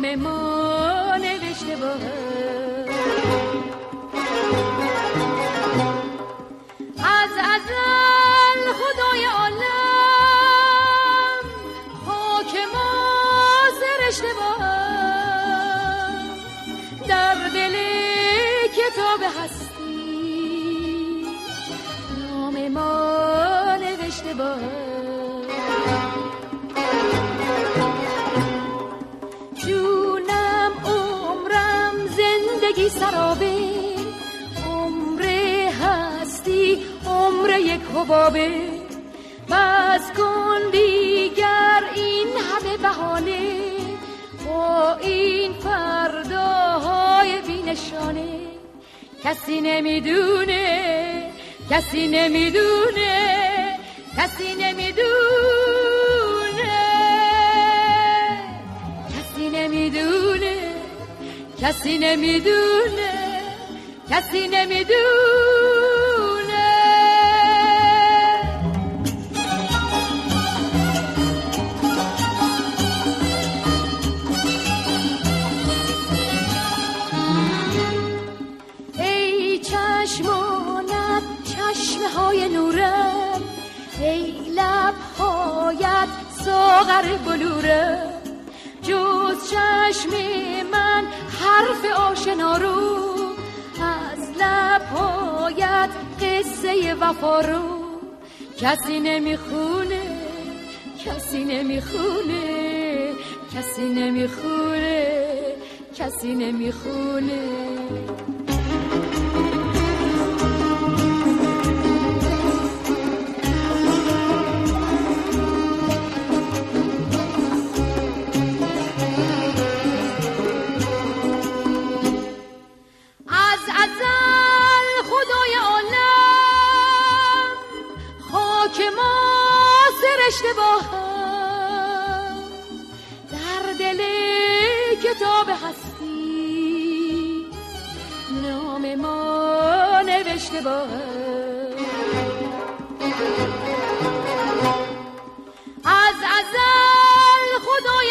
نام ما نوشته با از ازل خدای عالم خاک ما سرشته با در دل کتاب هستی نام ما نوشته با جونم عمرم زندگی سرابه عمر هستی عمر یک حبابه بس کن دیگر این همه بهانه با این فرداهای بی نشانه کسی نمیدونه کسی نمیدونه کسی نمیدونه کسی نمیدونه کسی نمیدونه کسی نمیدونه ای چشمانت چشمه های نورم ای لبهایت ساغر بلورم جز چشم من حرف آشنا رو از لبهایت قصه وفا رو کسی نمیخونه کسی نمیخونه کسی نمیخونه کسی نمیخونه اشتباه در دل کتاب هستی نام ما نوشته با از ازل خدای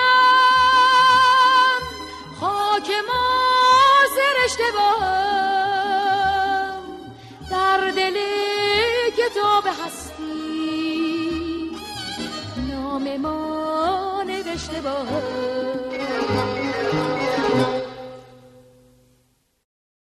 عالم خاک ما سرشته با در دل کتاب هستی نام ما نوشته با